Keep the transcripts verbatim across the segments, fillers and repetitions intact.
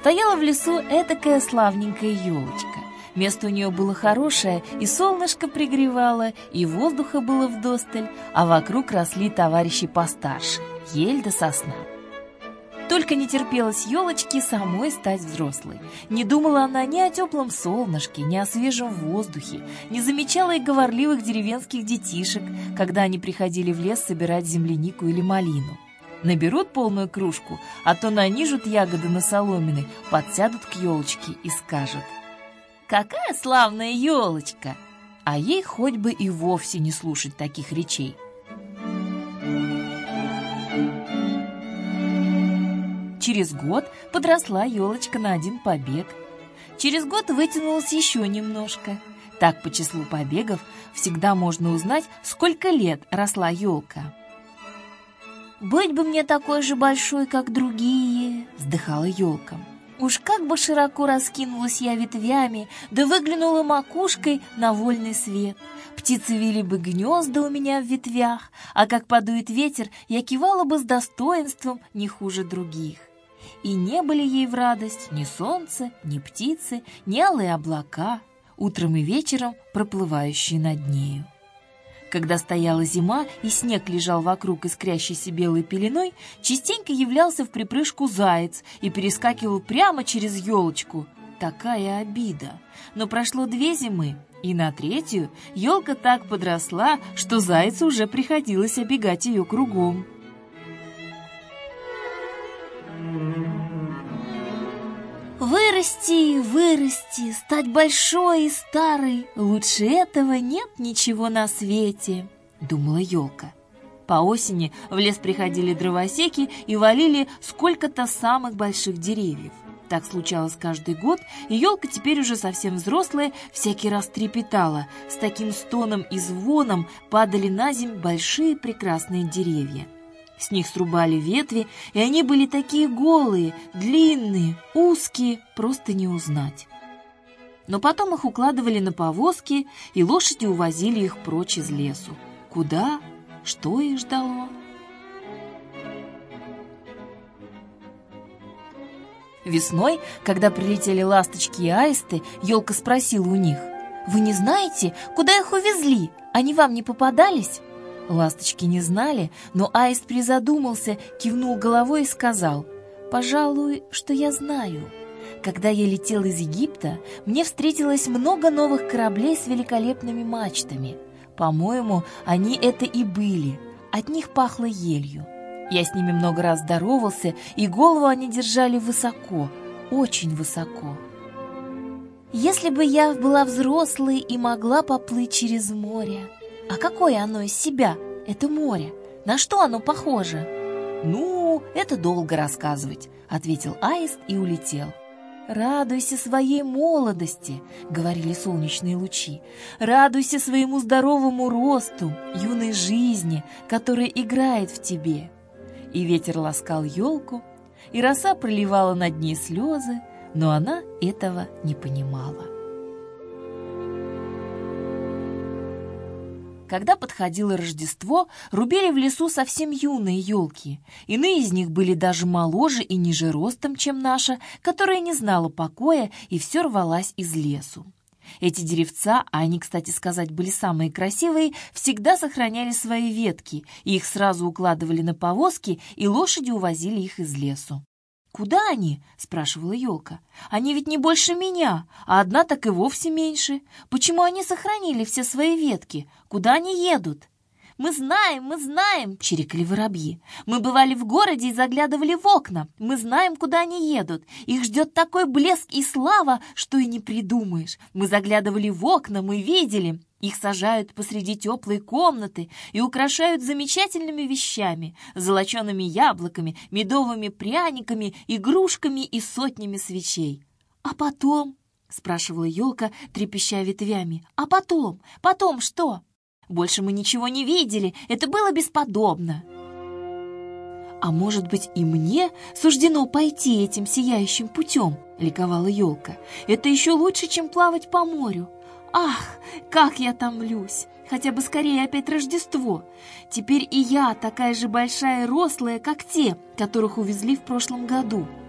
Стояла в лесу этакая славненькая елочка. Место у нее было хорошее, и солнышко пригревало, и воздуха было вдосталь, а вокруг росли товарищи постарше — ель да сосна. Только не терпелось елочке самой стать взрослой. Не думала она ни о теплом солнышке, ни о свежем воздухе, не замечала и говорливых деревенских детишек, когда они приходили в лес собирать землянику или малину. Наберут полную кружку, а то нанижут ягоды на соломины, подсядут к елочке и скажут: «Какая славная елочка!» А ей хоть бы и вовсе не слушать таких речей. Через год подросла елочка на один побег. Через год вытянулась еще немножко. Так по числу побегов всегда можно узнать, сколько лет росла елка. «Быть бы мне такой же большой, как другие!» — вздыхала елка. «Уж как бы широко раскинулась я ветвями, да выглянула макушкой на вольный свет. Птицы вили бы гнезда у меня в ветвях, а как подует ветер, я кивала бы с достоинством не хуже других». И не были ей в радость ни солнце, ни птицы, ни алые облака, утром и вечером проплывающие над нею. Когда стояла зима и снег лежал вокруг искрящейся белой пеленой, частенько являлся в припрыжку заяц и перескакивал прямо через елочку. Такая обида! Но прошло две зимы, и на третью елка так подросла, что зайцу уже приходилось обегать ее кругом. «Вырасти, вырасти, стать большой и старой, лучше этого нет ничего на свете», — думала елка. По осени в лес приходили дровосеки и валили сколько-то самых больших деревьев. Так случалось каждый год, и елка, теперь уже совсем взрослая, всякий раз трепетала. С таким стоном и звоном падали на землю большие прекрасные деревья. С них срубали ветви, и они были такие голые, длинные, узкие, просто не узнать. Но потом их укладывали на повозки, и лошади увозили их прочь из лесу. Куда? Что их ждало? Весной, когда прилетели ласточки и аисты, елка спросила у них: «Вы не знаете, куда их увезли? Они вам не попадались?» Ласточки не знали, но аист призадумался, кивнул головой и сказал: «Пожалуй, что я знаю. Когда я летел из Египта, мне встретилось много новых кораблей с великолепными мачтами. По-моему, они это и были. От них пахло елью. Я с ними много раз здоровался, и голову они держали высоко, очень высоко. Если бы я была взрослой и могла поплыть через море. А какое оно из себя, это море? На что оно похоже?» «Ну, это долго рассказывать», — ответил аист и улетел. «Радуйся своей молодости», — говорили солнечные лучи. «Радуйся своему здоровому росту, юной жизни, которая играет в тебе». И ветер ласкал елку, и роса проливала над ней слезы, но она этого не понимала. Когда подходило Рождество, рубили в лесу совсем юные елки. Иные из них были даже моложе и ниже ростом, чем наша, которая не знала покоя и все рвалась из лесу. Эти деревца, а они, кстати сказать, были самые красивые, всегда сохраняли свои ветки, и их сразу укладывали на повозки, и лошади увозили их из лесу. «Куда они?» — спрашивала елка. «Они ведь не больше меня, а одна так и вовсе меньше. Почему они сохранили все свои ветки? Куда они едут?» «Мы знаем, мы знаем!» — чирикали воробьи. «Мы бывали в городе и заглядывали в окна. Мы знаем, куда они едут. Их ждет такой блеск и слава, что и не придумаешь. Мы заглядывали в окна, мы видели. Их сажают посреди теплой комнаты и украшают замечательными вещами, золочеными яблоками, медовыми пряниками, игрушками и сотнями свечей». «А потом?» — спрашивала елка, трепеща ветвями. «А потом? Потом что?» «Больше мы ничего не видели, это было бесподобно». «А может быть, и мне суждено пойти этим сияющим путем?» — ликовала елка. «Это еще лучше, чем плавать по морю. Ах, как я томлюсь! Хотя бы скорее опять Рождество. Теперь и я такая же большая и рослая, как те, которых увезли в прошлом году».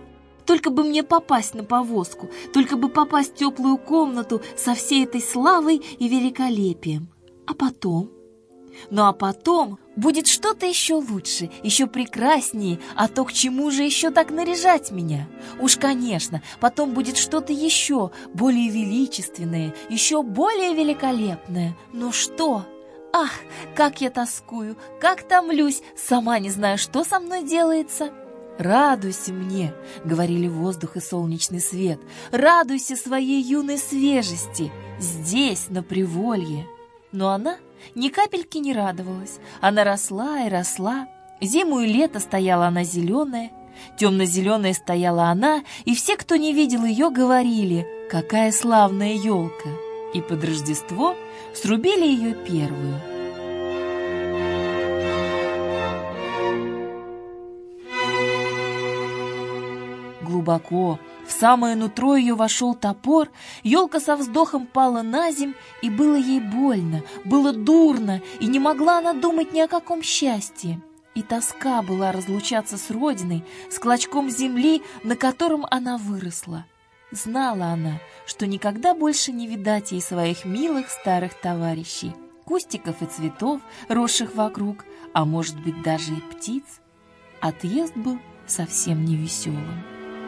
Только бы мне попасть на повозку, только бы попасть в теплую комнату со всей этой славой и великолепием. А потом? Ну а потом будет что-то еще лучше, еще прекраснее, а то к чему же еще так наряжать меня? Уж, конечно, потом будет что-то еще более величественное, еще более великолепное. Но что? Ах, как я тоскую, как томлюсь, сама не знаю, что со мной делается. «Радуйся мне», — говорили воздух и солнечный свет, «радуйся своей юной свежести здесь, на Приволье». Но она ни капельки не радовалась. Она росла и росла. Зиму и лето стояла она зеленая, темно-зеленая стояла она, и все, кто не видел ее, говорили: «Какая славная елка!» И под Рождество срубили ее первую. Глубоко, в самое нутро ее вошел топор, елка со вздохом пала на земь, и было ей больно, было дурно, и не могла она думать ни о каком счастье. И тоска была разлучаться с родиной, с клочком земли, на котором она выросла. Знала она, что никогда больше не видать ей своих милых старых товарищей, кустиков и цветов, росших вокруг, а может быть даже и птиц. Отъезд был совсем невеселым.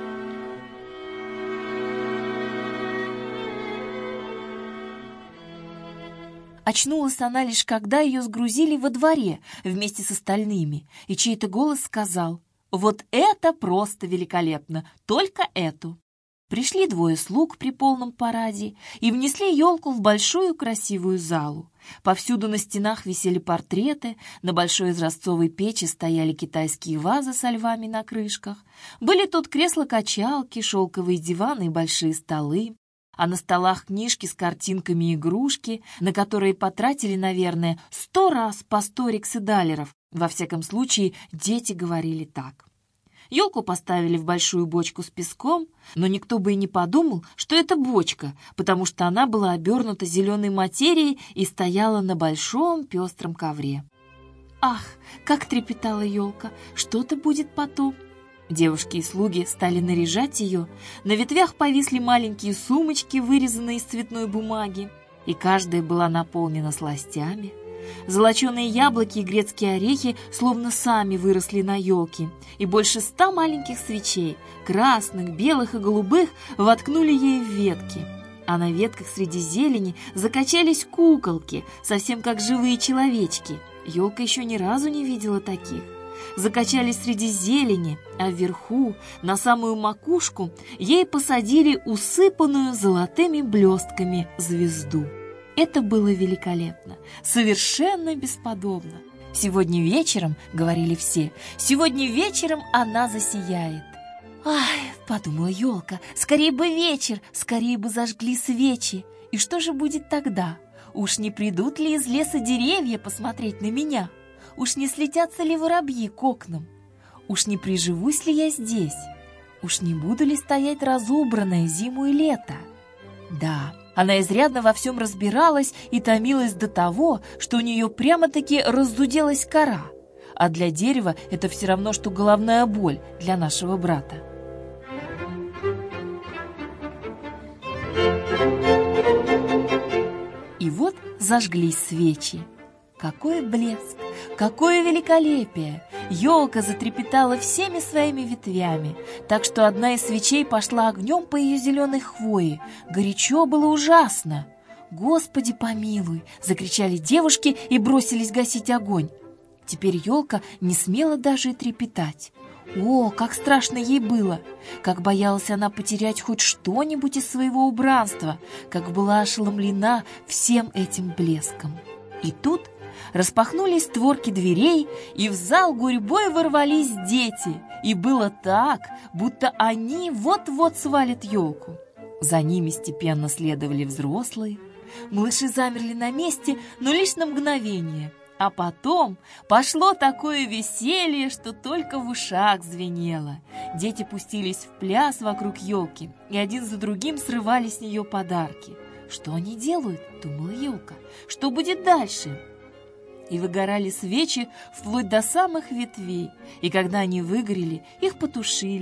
Очнулась она лишь, когда ее сгрузили во дворе вместе с остальными, и чей-то голос сказал: «Вот это просто великолепно! Только эту!» Пришли двое слуг при полном параде и внесли елку в большую красивую залу. Повсюду на стенах висели портреты, на большой изразцовой печи стояли китайские вазы со львами на крышках. Были тут кресла-качалки, шелковые диваны и большие столы. А на столах книжки с картинками и игрушки, на которые потратили, наверное, сто раз по сто рикседалеров. Во всяком случае, дети говорили так. Елку поставили в большую бочку с песком, но никто бы и не подумал, что это бочка, потому что она была обернута зеленой материей и стояла на большом пестром ковре. Ах, как трепетала елка! Что-то будет потом! Девушки и слуги стали наряжать ее. На ветвях повисли маленькие сумочки, вырезанные из цветной бумаги, и каждая была наполнена сластями. Золоченые яблоки и грецкие орехи словно сами выросли на елке, и больше ста маленьких свечей, красных, белых и голубых, воткнули ей в ветки. А на ветках среди зелени закачались куколки, совсем как живые человечки. Елка еще ни разу не видела таких. Закачались среди зелени, а вверху, на самую макушку, ей посадили усыпанную золотыми блестками звезду. Это было великолепно, совершенно бесподобно. «Сегодня вечером, — говорили все, — сегодня вечером она засияет». «Ай, — подумала елка, — скорее бы вечер, скорее бы зажгли свечи. И что же будет тогда? Уж не придут ли из леса деревья посмотреть на меня? Уж не слетятся ли воробьи к окнам? Уж не приживусь ли я здесь? Уж не буду ли стоять разубранная зиму и лето?» Да, она изрядно во всем разбиралась и томилась до того, что у нее прямо-таки раззуделась кора. А для дерева это все равно, что головная боль для нашего брата. И вот зажглись свечи. Какой блеск! Какое великолепие! Елка затрепетала всеми своими ветвями, так что одна из свечей пошла огнем по ее зеленой хвое. Горячо было ужасно. «Господи помилуй!» — закричали девушки и бросились гасить огонь. Теперь елка не смела даже и трепетать. О, как страшно ей было! Как боялась она потерять хоть что-нибудь из своего убранства, как была ошеломлена всем этим блеском. И тут распахнулись створки дверей, и в зал гурьбой ворвались дети, и было так, будто они вот-вот свалят елку. За ними степенно следовали взрослые. Малыши замерли на месте, но лишь на мгновение. А потом пошло такое веселье, что только в ушах звенело. Дети пустились в пляс вокруг елки, и один за другим срывали с нее подарки. «Что они делают?» — думала елка. «Что будет дальше?» И выгорали свечи вплоть до самых ветвей, и когда они выгорели, их потушили.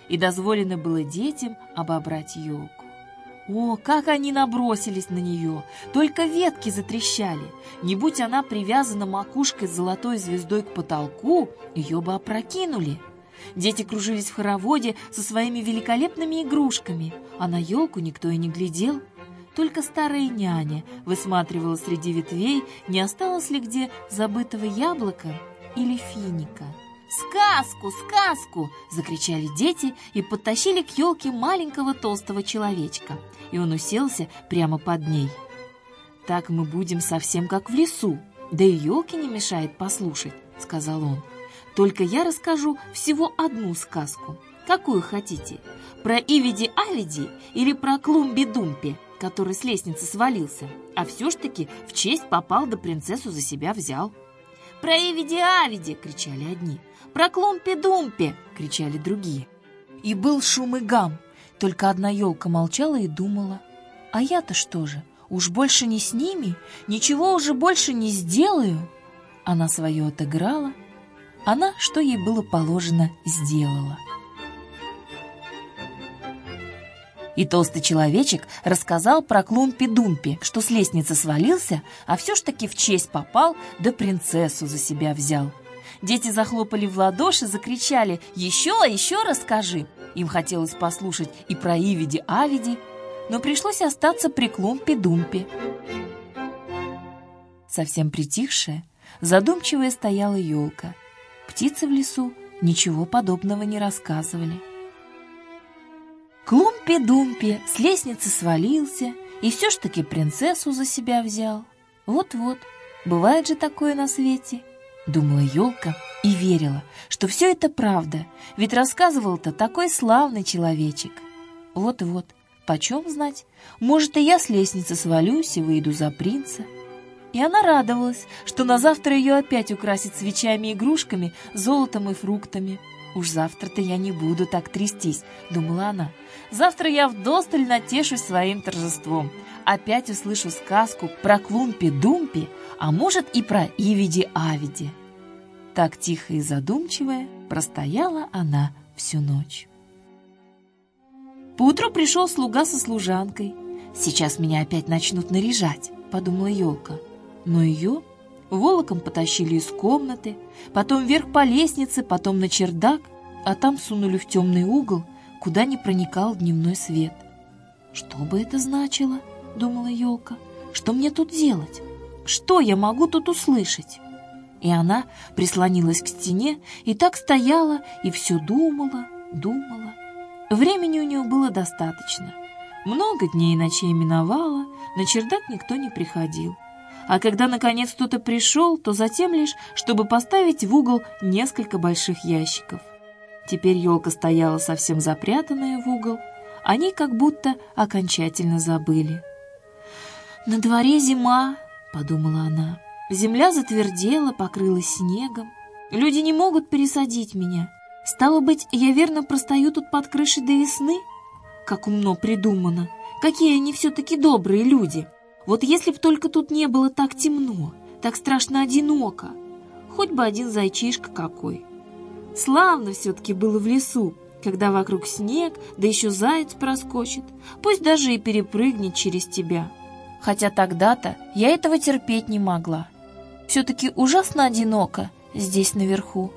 и дозволено было детям обобрать елку. О, как они набросились на нее! Только ветки затрещали. Не будь она привязана макушкой с золотой звездой к потолку, ее бы опрокинули. Дети кружились в хороводе со своими великолепными игрушками, а на елку никто и не глядел. Только старая няня высматривала среди ветвей, не осталось ли где забытого яблока или финика. «Сказку, сказку!» — закричали дети и подтащили к елке маленького толстого человечка, и он уселся прямо под ней. «Так мы будем совсем как в лесу, да и елке не мешает послушать», — сказал он. «Только я расскажу всего одну сказку. Какую хотите? Про Ивиди-Авиди или про Клумби-Думпи, который с лестницы свалился, а все ж таки в честь попал да принцессу за себя взял?» «Про Ивиди-Авиди!» — кричали одни. «Про Клумпи-Думпи!» — кричали другие. И был шум и гам. Только одна елка молчала и думала: «А я-то что же? Уж больше не с ними? Ничего уже больше не сделаю!» Она свое отыграла. Она, что ей было положено, сделала. И толстый человечек рассказал про Клумпи-Думпи, что с лестницы свалился, а все ж таки в честь попал, да принцессу за себя взял. Дети захлопали в ладоши, закричали: «Еще, еще расскажи!» Им хотелось послушать и про Ивиди-Авиди, но пришлось остаться при Клумпи-Думпи. Совсем притихшая, задумчивая стояла елка. Птицы в лесу ничего подобного не рассказывали. Клумпи-Думпи с лестницы свалился и все ж таки принцессу за себя взял. Вот-вот, бывает же такое на свете, думала елка и верила, что все это правда, ведь рассказывал-то такой славный человечек. Вот-вот, почем знать, может, и я с лестницы свалюсь и выйду за принца. И она радовалась, что на завтра ее опять украсят свечами и игрушками, золотом и фруктами. «Уж завтра-то я не буду так трястись», — думала она. «Завтра я вдосталь натешусь своим торжеством. Опять услышу сказку про Клумпи-Думпи, а может и про Ивиди-Авиди». Так тихо и задумчивая простояла она всю ночь. Поутру пришел слуга со служанкой. «Сейчас меня опять начнут наряжать», — подумала елка. Но ее волоком потащили из комнаты, потом вверх по лестнице, потом на чердак, а там сунули в темный угол, куда не проникал дневной свет. «Что бы это значило?» — думала елка. «Что мне тут делать? Что я могу тут услышать?» И она прислонилась к стене и так стояла и все думала, думала. Времени у нее было достаточно. Много дней и ночей миновало, на чердак никто не приходил. А когда, наконец, кто-то пришел, то затем лишь, чтобы поставить в угол несколько больших ящиков. Теперь елка стояла совсем запрятанная в угол, они как будто окончательно забыли. «На дворе зима», — подумала она, — «земля затвердела, покрылась снегом. Люди не могут пересадить меня. Стало быть, я верно простою тут под крышей до весны? Как умно придумано! Какие они все-таки добрые люди! Вот если б только тут не было так темно, так страшно одиноко, хоть бы один зайчишка какой. Славно все-таки было в лесу, когда вокруг снег, да еще заяц проскочит, пусть даже и перепрыгнет через тебя. Хотя тогда-то я этого терпеть не могла. Все-таки ужасно одиноко здесь наверху».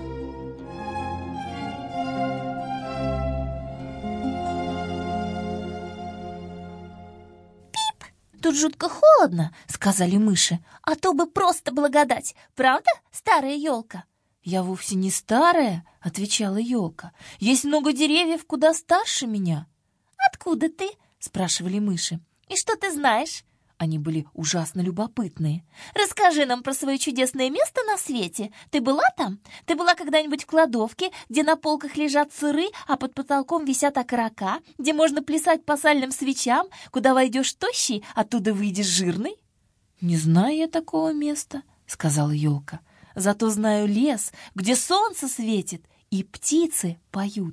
«Тут жутко холодно», — сказали мыши, «а то бы просто благодать. Правда, старая елка?» «Я вовсе не старая», — отвечала елка. «Есть много деревьев куда старше меня». «Откуда ты?» — спрашивали мыши. «И что ты знаешь?» Они были ужасно любопытные. «Расскажи нам про свое чудесное место на свете. Ты была там? Ты была когда-нибудь в кладовке, где на полках лежат сыры, а под потолком висят окорока, где можно плясать по сальным свечам, куда войдешь тощий, оттуда выйдешь жирный?» «Не знаю я такого места», — сказала елка. «Зато знаю лес, где солнце светит и птицы поют».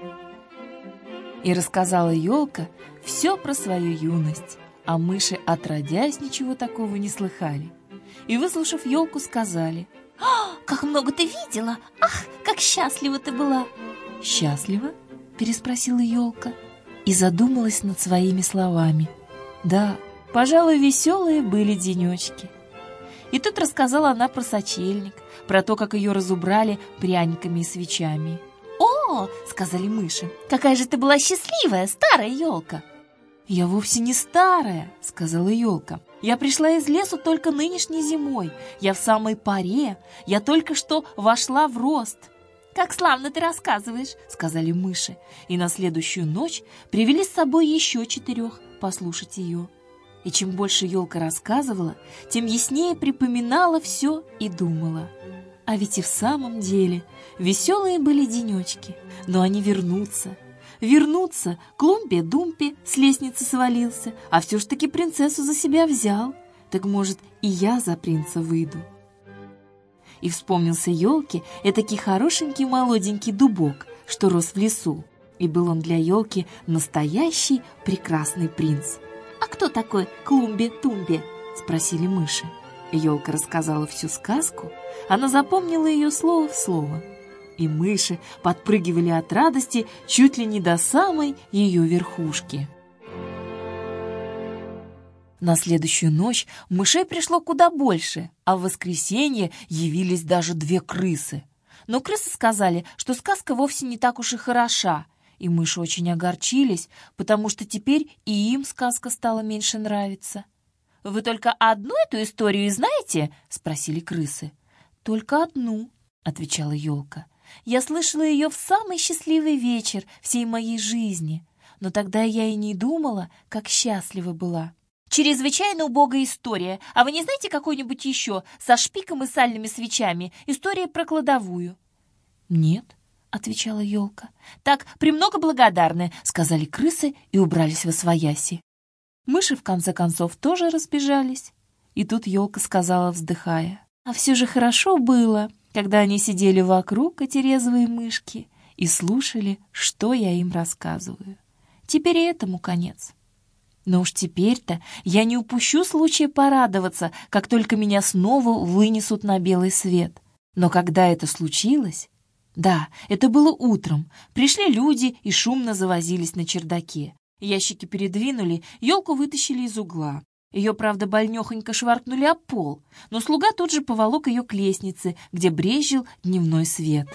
И рассказала елка все про свою юность. А мыши, отродясь, ничего такого не слыхали. И, выслушав елку, сказали: «О, как много ты видела! Ах, как счастлива ты была!» «Счастлива? — переспросила елка и задумалась над своими словами. Да, пожалуй, веселые были денечки. И тут рассказала она про сочельник, про то, как ее разубрали пряниками и свечами. «О, — сказали мыши, — какая же ты была счастливая, старая елка!» «Я вовсе не старая, — сказала елка. Я пришла из лесу только нынешней зимой. Я в самой поре, я только что вошла в рост». «Как славно ты рассказываешь, — сказали мыши, и на следующую ночь привели с собой еще четырех послушать ее. И чем больше елка рассказывала, тем яснее припоминала все и думала. А ведь и в самом деле веселые были денечки, но они вернутся. Вернутся, Клумпе-Думпе с лестницы свалился, а все ж таки принцессу за себя взял. Так, может, и я за принца выйду. И вспомнился елке этакий хорошенький молоденький дубок, что рос в лесу, и был он для елки настоящий прекрасный принц. «А кто такой Клумбе-Тумбе?» — спросили мыши. Елка рассказала всю сказку, она запомнила ее слово в слово. И мыши подпрыгивали от радости чуть ли не до самой ее верхушки. На следующую ночь мышей пришло куда больше, а в воскресенье явились даже две крысы. Но крысы сказали, что сказка вовсе не так уж и хороша, и мыши очень огорчились, потому что теперь и им сказка стала меньше нравиться. «Вы только одну эту историю и знаете?» — спросили крысы. «Только одну», — отвечала елка. «Я слышала ее в самый счастливый вечер всей моей жизни, но тогда я и не думала, как счастлива была». «Чрезвычайно убогая история. А вы не знаете какую-нибудь еще со шпиком и сальными свечами? История про кладовую?» «Нет», — отвечала елка. «Так, премного благодарны», — сказали крысы и убрались восвояси. Мыши, в конце концов, тоже разбежались. И тут елка сказала, вздыхая: «А все же хорошо было, когда они сидели вокруг, эти резвые мышки, и слушали, что я им рассказываю. Теперь и этому конец. Но уж теперь-то я не упущу случая порадоваться, как только меня снова вынесут на белый свет. Но когда это случилось... Да, это было утром. Пришли люди и шумно завозились на чердаке. Ящики передвинули, елку вытащили из угла. Ее, правда, больнехонько шваркнули об пол, но слуга тут же поволок ее к лестнице, где брезжил дневной свет.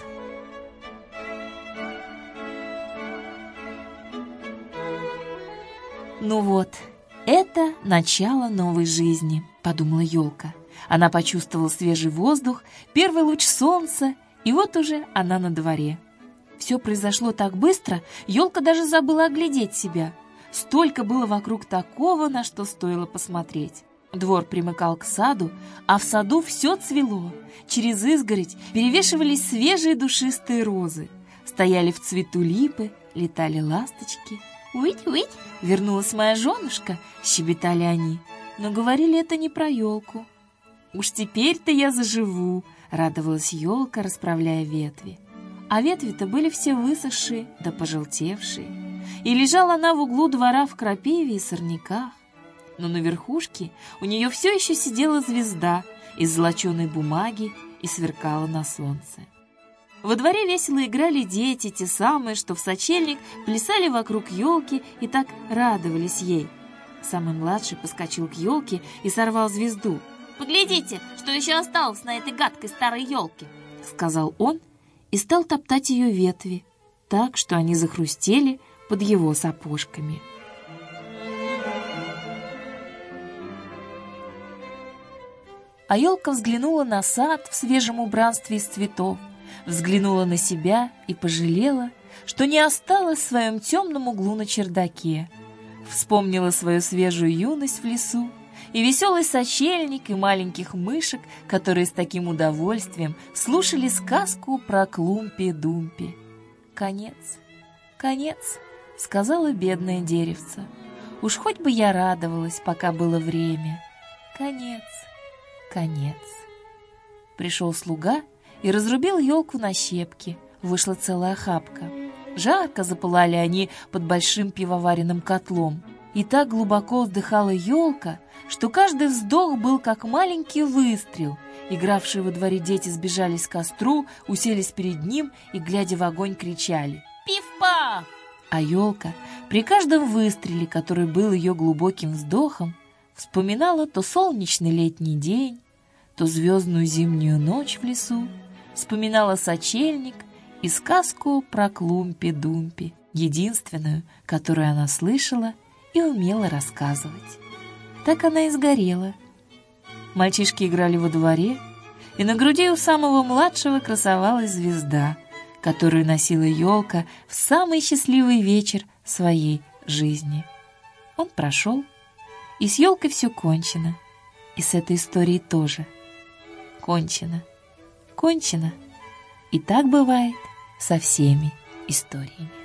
«Ну вот, это начало новой жизни», — подумала елка. Она почувствовала свежий воздух, первый луч солнца, и вот уже она на дворе. Все произошло так быстро, елка даже забыла оглядеть себя. Столько было вокруг такого, на что стоило посмотреть. Двор примыкал к саду, а в саду все цвело. Через изгородь перевешивались свежие душистые розы. Стояли в цвету липы, летали ласточки. «Уить-уить!» «Вернулась моя женушка!» — щебетали они. Но говорили это не про елку. «Уж теперь-то я заживу!» — радовалась елка, расправляя ветви. А ветви-то были все высохшие да пожелтевшие. И лежала она в углу двора в крапиве и сорняках. Но на верхушке у нее все еще сидела звезда из золоченой бумаги и сверкала на солнце. Во дворе весело играли дети, те самые, что в сочельник плясали вокруг елки и так радовались ей. Самый младший поскочил к елке и сорвал звезду. «Поглядите, что еще осталось на этой гадкой старой елке!» — сказал он и стал топтать ее ветви, так, что они захрустели под его сапожками. А елка взглянула на сад в свежем убранстве из цветов, взглянула на себя и пожалела, что не осталась в своем темном углу на чердаке. Вспомнила свою свежую юность в лесу и веселый сочельник, и маленьких мышек, которые с таким удовольствием слушали сказку про Клумпе-Думпе. «Конец, конец», — сказала бедное деревце. «Уж хоть бы я радовалась, пока было время. Конец, конец». Пришел слуга и разрубил елку на щепки. Вышла целая охапка. Жарко запылали они под большим пивоваренным котлом. И так глубоко вздыхала елка, что каждый вздох был как маленький выстрел. Игравшие во дворе дети сбежались к костру, уселись перед ним и, глядя в огонь, кричали: Пиф-паф! А елка при каждом выстреле, который был ее глубоким вздохом, вспоминала то солнечный летний день, то звездную зимнюю ночь в лесу, вспоминала сочельник и сказку про Клумпи-Думпи, единственную, которую она слышала и умела рассказывать. Так она и сгорела. Мальчишки играли во дворе, и на груди у самого младшего красовалась звезда, которую носила елка в самый счастливый вечер своей жизни. Он прошел, и с елкой все кончено, и с этой историей тоже кончено, кончено. И так бывает со всеми историями.